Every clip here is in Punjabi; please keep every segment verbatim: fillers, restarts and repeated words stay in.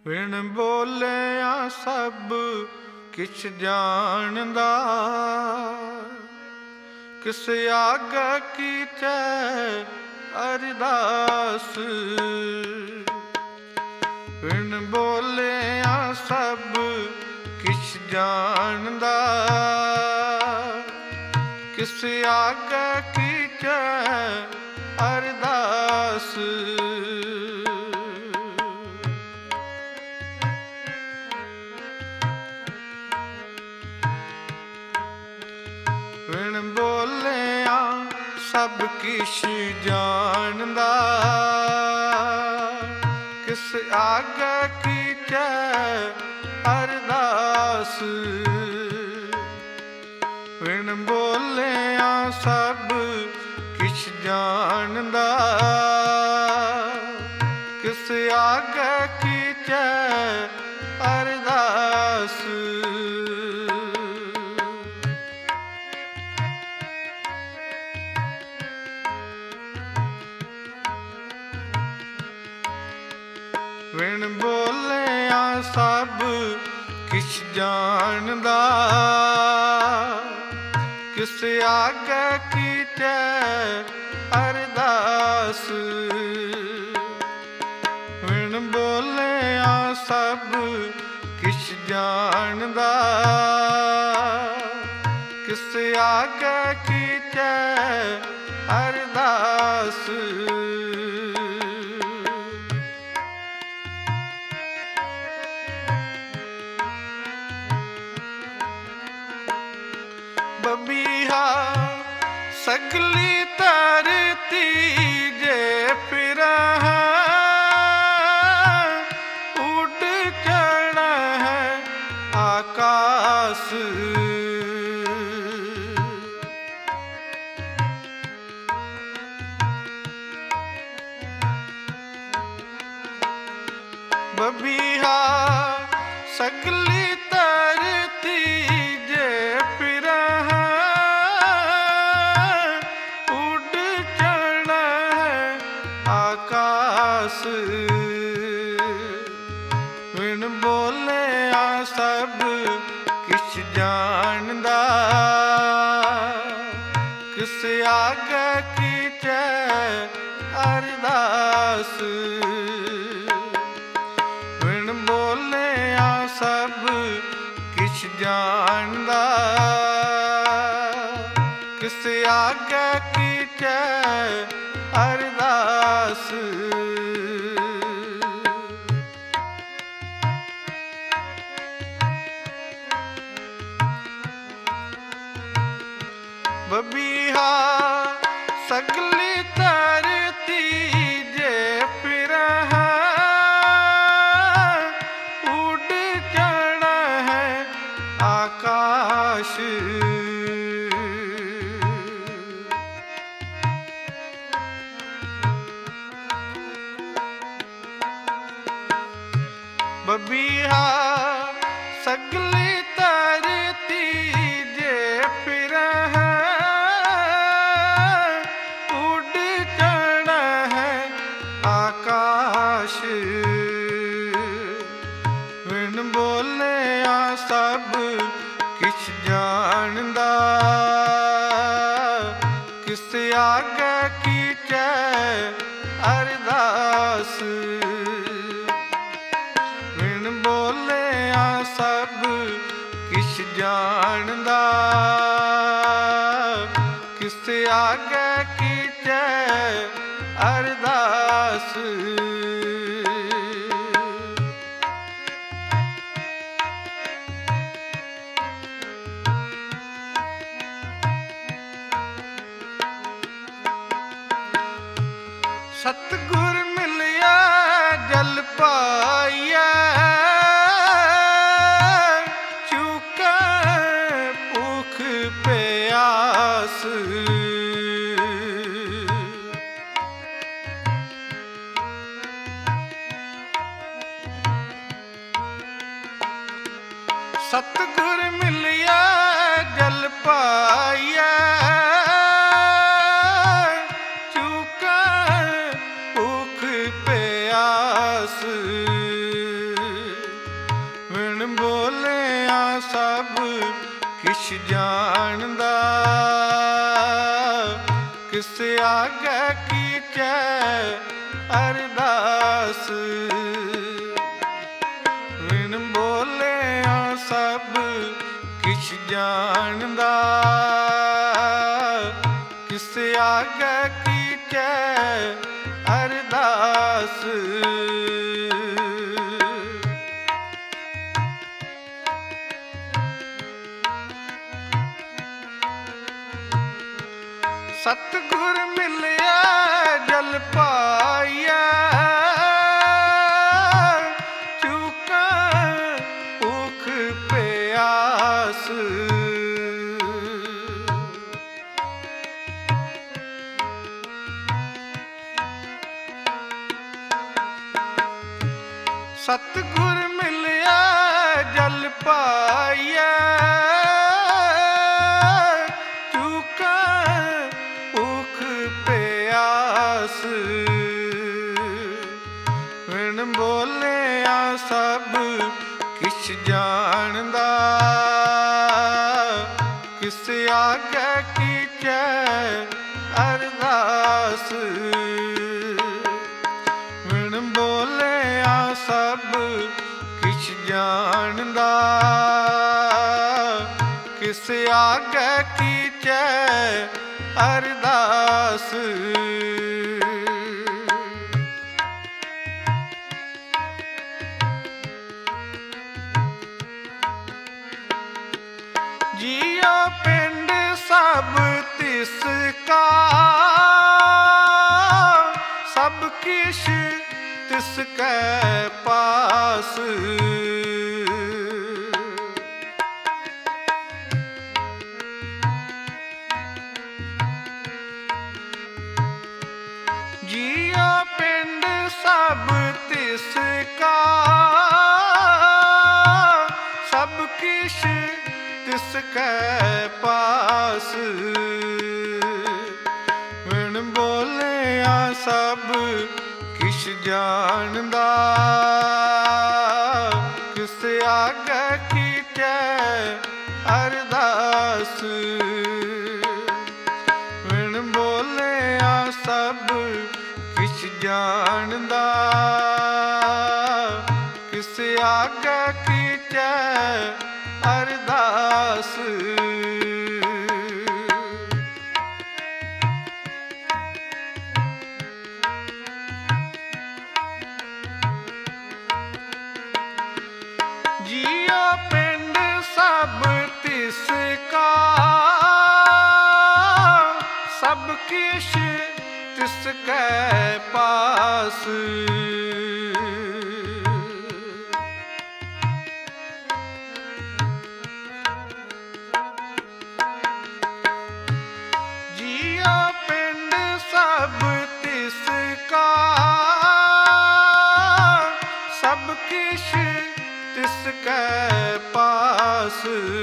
ਬਿਨ ਬੋਲਿਆ ਸਭ ਕਿਛ ਜਾਣਦਾ, ਕਿਸ ਆਗੇ ਕੀਚੈ ਅਰਦਾਸ। ਬਿਨ ਬੋਲਿਆ ਸਭ ਕਿਛ ਜਾਣਦਾ, ਕਿਸ ਆਗੇ ਕੀਚੈ ਅਰਦਾਸ। ਬਿਨ ਬੋਲਿਆ ਸਭ ਕਿਛ ਜਾਣਦਾ, ਕਿਸ ਆਗੇ ਕੀਚੈ ਅਰਦਾਸ। ਬਿਨ ਬੋਲਿਆ ਸਭ ਕਿਛ ਜਾਣਦਾ, ਕਿਸ ਆਗੇ ਕੀਚੈ ਅਰਦਾਸ। ਬਿਨ ਬੋਲਿਆ ਸਭ ਕਿਛ ਜਾਣਦਾ, ਕਿਸ ਆਗੇ ਕੀਚੈ ਅਰਦਾਸ। ਬਿਨ ਬੋਲਿਆ ਸਭ ਕਿਛ ਜਾਣਦਾ, ਕਿਸ ਆਗੇ ਕੀਚੈ ਅਰਦਾਸ। ਬਬੀਹਾ ਸਗਲੀ ਧਰਤੀ ਜੇ ਫਿਰਾਂ, ਉੱਡ ਚੜ੍ਹਨਾ ਹੈ ਆਕਾਸ। ਬਬੀਹਾ ਸਗਲੀ ਧਰਤੀ ਜੇ ਫਿਰਾਂ, ਉੱਡ ਚੜ੍ਹਨਾ ਹੈ ਆਕਾਸ। ਬਿਨ ਬੋਲਿਆ ਸਭ ਕਿਛ ਜਾਣਦਾ, ਕਿਸ ਆਗੇ ਕੀਚੈ ਅਰਦਾਸ। ਬਿਨ ਬੋਲਿਆ ਸਭ ਕਿਛ ਜਾਣਦਾ, ਕਿਸ ਆਗੇ ਕੀਚੈ ਅਰਦਾਸ। ਬਬੀਹਾ ਸਗਲੀ ਧਰਤੀ ਜੇ ਫਿਰਾਂ, ਉੱਡ ਚੜ੍ਹਨਾ ਹੈ ਆਕਾਸ਼। ਬਬੀਹਾ ਸਗਲੀ ਧਰਤੀ ਜੇ ਫਿਰਾਂ, ਉੱਡ ਚੜ੍ਹਨਾ ਹੈ ਆਕਾਸ਼। ਬਿਨ ਬੋਲਿਆ ਸਭ ਕਿਛ ਜਾਣਦਾ, ਕਿਸ ਆਗੇ ਕੀਚੈ ਅਰਦਾਸ। ਬਿਨ ਬੋਲਿਆ ਸਭ ਕਿਛ ਜਾਣਦਾ, ਕਿਸ ਆਗੇ ਕੀਚੈ ਅਰਦਾਸ। ਸਤਿਗੁਰ ਮਿਲਿਆ ਜਲ ਪਾਈਐ, ਚੁਕੈ ਭੁਖ ਪਿਆਸ। ਸਤਿਗੁਰ ਮਿਲਿਆ ਜਲ ਪਾਈਐ, ਚੁਕੈ ਭੁਖ ਪਿਆਸ। ਸਭ ਕਿਛ ਜਾਣਦਾ, ਕਿਸ ਆਗੇ ਕੀਚੈ ਅਰਦਾਸ। ਬਿਨ ਬੋਲਿਆ ਸਭ ਕਿਛ ਜਾਣਦਾ, ਕਿਸ ਆਗੇ ਕੀਚੈ ਅਰਦਾਸ। ਸਤਿਗੁਰ ਮਿਲਿਆ ਜਲ ਪਾਈਐ, ਚੂਕਾਂ ਭੁਖ ਪਿਆਸ। ਸਤਿਗੁਰ ਮਿਲਿਆ ਜਲ ਪਾਈਐ, ਬਿਨ ਬੋਲਿਆ ਸਭ ਕਿਛ ਜਾਣਦਾ, ਕਿਸ ਆਗੇ ਕੀਚੈ ਅਰਦਾਸ। ਬਿਨ ਬੋਲਿਆ ਸਭ ਕਿਛ ਜਾਣਦਾ, ਕਿਸ ਆਗੇ ਕੀਚੈ ਅਰਦਾਸ। ਜੀਉ ਪਿੰਡ ਸਭ ਤਿਸ ਕਾ, ਸਭ ਕਿਛ ਤਿਸ ਕੈ ਪਾਸ। ਜੀਉ ਪਿੰਡ ਸਭ ਤਿਸ ਕਾ, ਸਭ ਕਿਛ ਤਿਸ ਕੈ ਪਾਸ। ਬਿਨ ਬੋਲਿਆ ਸਭ ਕਿਛ ਜਾਣਦਾ, ਕਿਸ ਆਗੇ ਕੀਚੈ ਅਰਦਾਸ। ਬਿਨ ਬੋਲਿਆ ਸਭ ਕਿਛ ਜਾਣਦਾ, ਕਿਸ ਆਗੇ ਕੀਚੈ ਅਰਦਾਸ। ਜੀਉ ਪਿੰਡ ਸਭ ਤਿਸ ਕਾ, ਸਭ ਕਿਛ ਤਿਸ ਕੈ ਪਾਸ। ਜੀਉ ਪਿੰਡ ਸਭ ਤਿਸ ਕਾ, ਸਭ ਕਿਛ ਤਿਸ ਕੈ ਪਾਸ।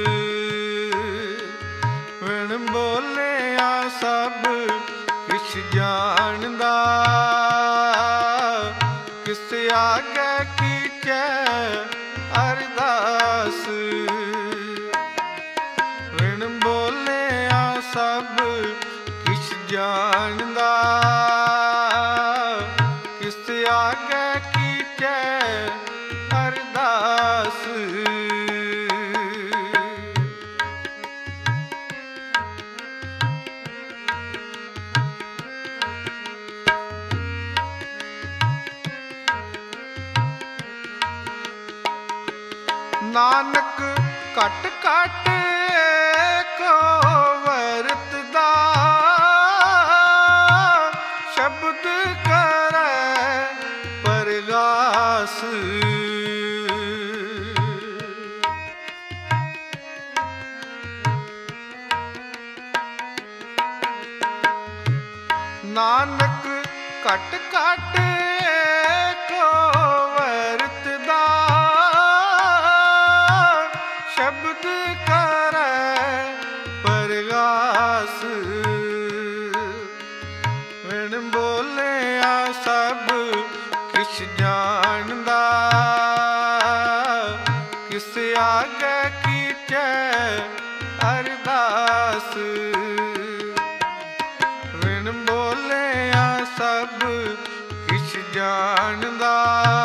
ਬਿਨ ਬੋਲਿਆ ਸਭ ਕਿਛ ਜਾਣਦਾ, ਕਿਸ ਆਗੇ ਕੀਚੈ ਅਰਦਾਸ। ਬਿਨ ਬੋਲਿਆ ਸਭ ਕਿਛ ਜਾਣਦਾ, ਕਿਸ ਆਗੇ ਕੀਚੈ ਅਰਦਾਸ। ਨਾਨਕ ਘਟ ਘਟ ਕੋ ਵਰਤਦਾ, ਸ਼ਬਦ ਕਰੈ ਪਰਗਾਸ। ਨਾਨਕ ਘਟ ਘਟ ਕੋ ਵਰਤਦਾ, ਸ਼ਬਦ ਕਰੈ ਪਰਗਾਸ। ਬਿਨ ਬੋਲਿਆ ਸਭ ਕਿਛ ਜਾਣਦਾ, ਕਿਸ ਆਗੇ ਕੀਚੈ ਜਾਣਦਾ,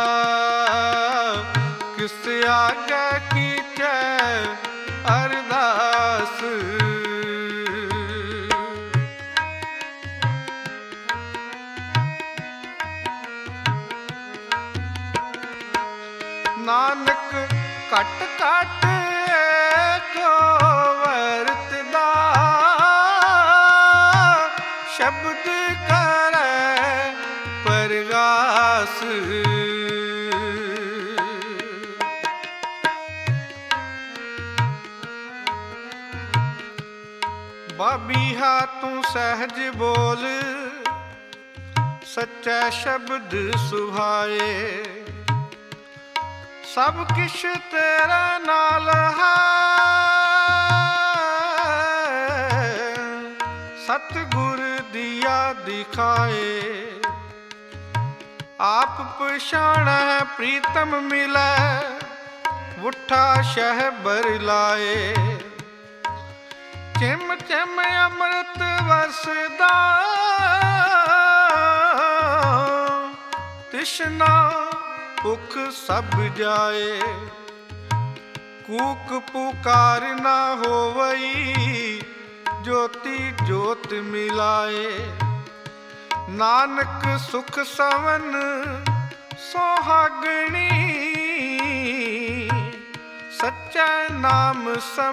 ਕਿਸ ਆਗੇ ਕੀਚੈ ਅਰਦਾਸ। ਨਾਨਕ ਘਟ ਘਟ ਏਕੋ ਵਰਤਦਾ, ਸ਼ਬਦ ਕਰੈ ਪਰਗਾਸ। ਬਾਬੀਹਾ ਤੂੰ ਸਹਿਜ ਬੋਲ, ਸੱਚਾ ਸ਼ਬਦ ਸੁਹਾਏ। ਸਭ ਕਿਛ ਤੇਰੇ ਨਾਲ ਹੈ, ਸਤਿਗੁਰ ਦੀਆ ਦਿਖਾਏ। ਆਪ ਪਛਾਣੈ ਪ੍ਰੀਤਮ ਮਿਲੈ, ਵੁੱਠਾ ਸ਼ਹਿਬਰ ਲਾਏ। ਚਿਮ ਚਿਮ ਅੰਮ੍ਰਿਤ ਵਸਦਾ, ਤਿਸ਼ਨਾ ਭੁਖ ਸਭ ਜਾਏ। ਕੂਕ ਪੁਕਾਰ ਨਾ ਹੋਵਈ, ਜੋਤੀ ਜੋਤ ਮਿਲਾਏ। ਨਾਨਕ ਸੁਖ ਸਵਨ ਸੁਹਾਗਣੀ, ਸੱਚਾ ਨਾਮ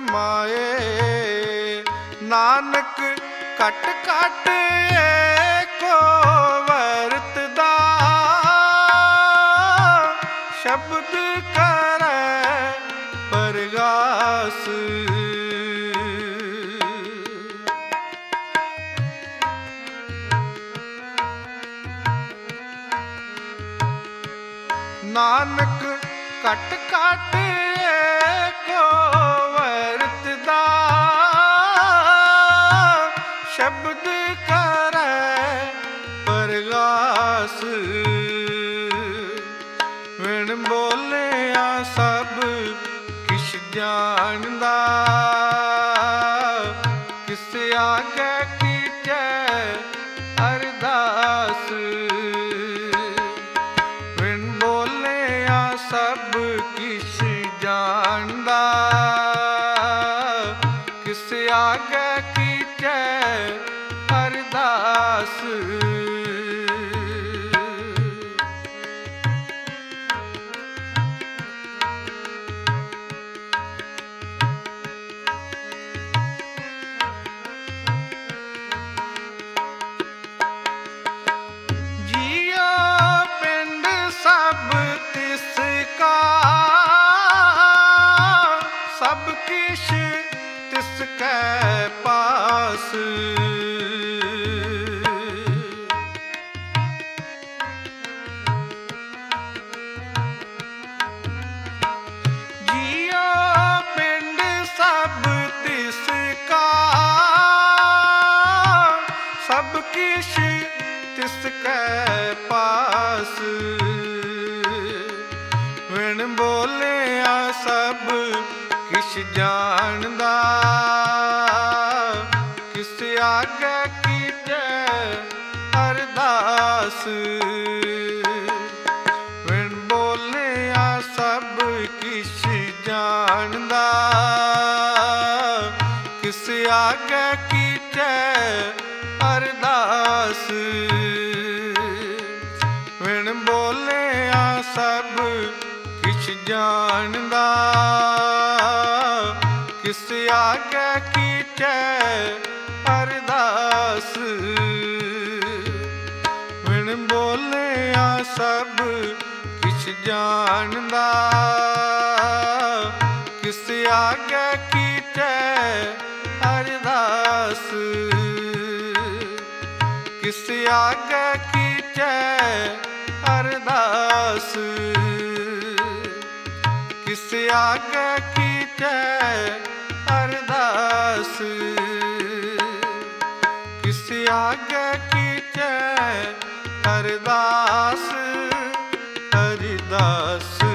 ਸਮਾਏ। ਨਾਨਕ ਘਟ ਘਟ ਏਕੋ ਵਰਤਦਾ, ਸ਼ਬਦ ਕਰੈ ਪਰਗਾਸ। ਨਾਨਕ ਘਟ ਘਟ ਏਕੋ ਵਰਤਦਾ, ਸ਼ਬਦ ਕਰੈ ਪਰਗਾਸ। ਵਿਣ ਬੋਲਿਆ ਸਭ ਕਿਛ ਜਾਣਦਾ, ਕਿਸ ਆਗੇ ਕੀਚੈ ਅਰਦਾਸ। ਵਿਣ ਬੋਲਿਆ ਸਭ ਕਿਛ ਜਾਣਦਾ, ਕਿਸ ਆਗੇ ਕੀਚੈ ਅਰਦਾਸ। ਸਭ ਕਿਛ ਤਿਸ ਕੈ ਪਾਸ। ਜੀਓ ਪਿੰਡ ਸਭ ਤਿਸ ਕਾ, ਸਭ ਕਿਛ ਤਿਸ ਕੈ ਪਾਸ। ਵਿਣ ਬੋਲਿਆ ਸਭ ਕਿਛ ਜਾਣਦਾ, ਕਿਸ ਆਗੇ ਕੀਚੈ ਅਰਦਾਸ। ਵਿਣ ਬੋਲਿਆ ਸਭ ਕਿਛ ਜਾਣਦਾ, ਕਿਸ ਆਗੇ ਕੀਚੈ ਅਰਦਾਸ। ਵਿਣ ਬੋਲਿਆ ਸਭ ਕਿਛ ਜਾਣਦਾ, ਕਿਸ ਆਗੇ ਕੀਚੈ ਅਰਦਾਸ। ਵਿਣ ਬੋਲਿਆ ਸਭ ਕਿਛ ਜਾਣਦਾ, ਕਿਸ ਆਗੇ ਕੀਚੈ ਅਰਦਾਸ। ਕਿਸ ਆਗੇ ਕੀਚੈ ਅਰਦਾਸ। ਕਿਸ ਆਗੇ ਕੀਚੈ ਅਰਦਾਸ। ਕਿਸ ਆਗੇ ਕੀਚੈ ਅਰਦਾਸ। ਅਰਦਾਸ।